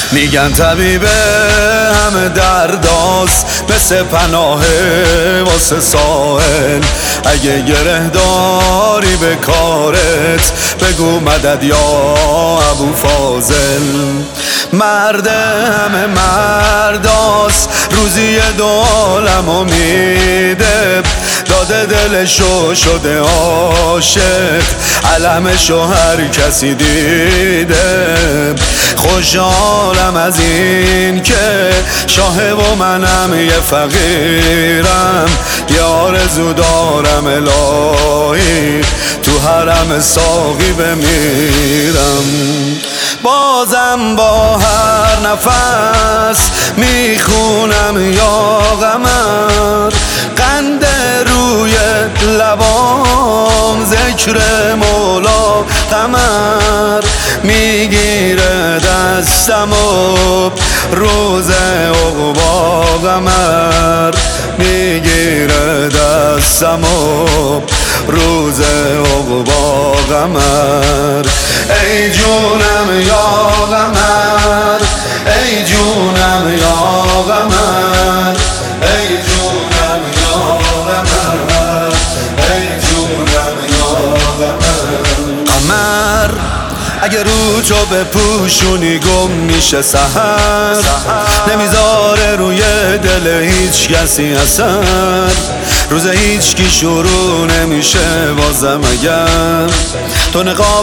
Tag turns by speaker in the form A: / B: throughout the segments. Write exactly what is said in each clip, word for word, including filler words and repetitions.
A: میگن طبیب همه درداست، مثل پناه واسه سائل. اگه گره داری به کارت بگو مدد یا ابو فاضل. مرد همه مرداست، روزی دو عالمو میده، داده دلشو شده عاشق، علمشو هر کسی دیده. خوشحالم از این که شاه و منم یه فقیرم، یه آرزو دارم الهی تو حرم ساقی بمیرم. بازم با هر نفس میخونم یا قمر، قند روی لبام ذکر مولا قمر. میگیره دستم و روز عقبا قمر، میگیره دستم و روز عقبا قمر. ای جونم یا قمر، ای جونم یا قمر، ای جونم یا قمر، ای جونم یا قمر. قمر اگه رو تو بپوشونی گم میشه سحر، نمیذاره روی دل هیچ کسی اثر. روز هیچ کی شروع نمیشه بازم اگر تو نقاب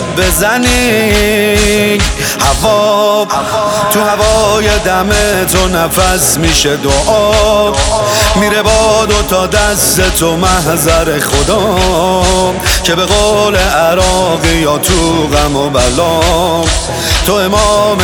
A: بزنی. هوا تو هوای دم تو نفس میشه دعا، میره با دو تا دست تو محضر خدا، که به قول عراقی یا تو غم و بلا تو امام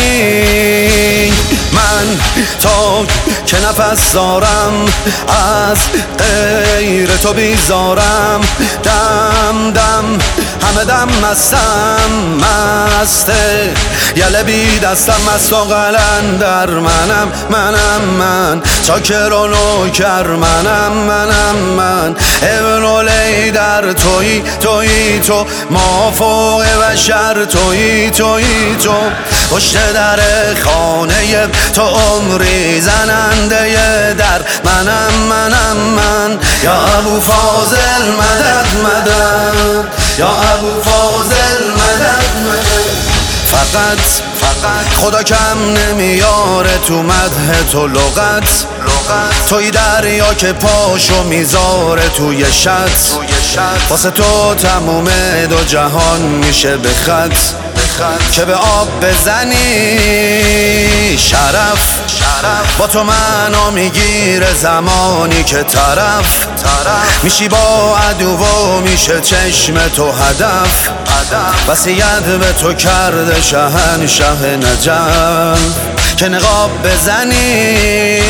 A: منی. من تا که نفس دارم از غیر تو بیزارم، دم دم همه دم مستم مسته، یله بی دستم مست و قلندر منم منم من، چاکر و نوکر منم منم من، ابن ولی در تویی تویی تو، ما فوق بشر تویی تویی تو. پشت در خانه تو عمری زننده در منم منم من، یا ابو فاضل مدد مدد، یا ابو فاضل مدد مدد. فقط فقط خدا کم نمیاره تو مدح تو لغت، توی دریا که پاشو میذاره توی شط، واسه تو تموم دو جهان میشه به خط، که به آب بزنی شرف. با تو معنا میگیره زمانی که طرف میشی با عدو و میشه چشم تو هدف. وصیت به تو کرده شهنشه نجف، که نقاب بزنی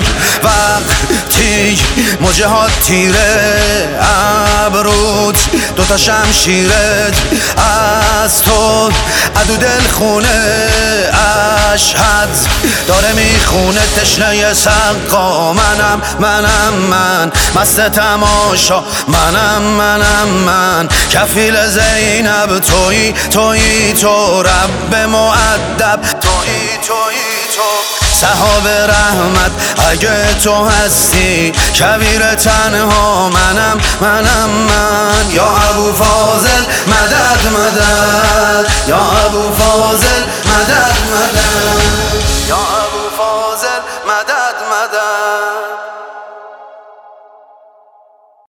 A: وقتی موجه ها تیره، ابروت دوتا شمشیرت از تو عدو دل خونه. اشهد داره میخونه تشنه سقا، منم منم من، مست تماشا منم منم من، کفیل زینب تویی تویی تو، رب مؤدب تویی تویی تو. صحاب رحمت اگه تو هستی، کبیر تنها منم منم من، یا ابو فاضل مدد مدد، یا ابو فاضل مدد مدد، یا ابو فاضل مدد مدد.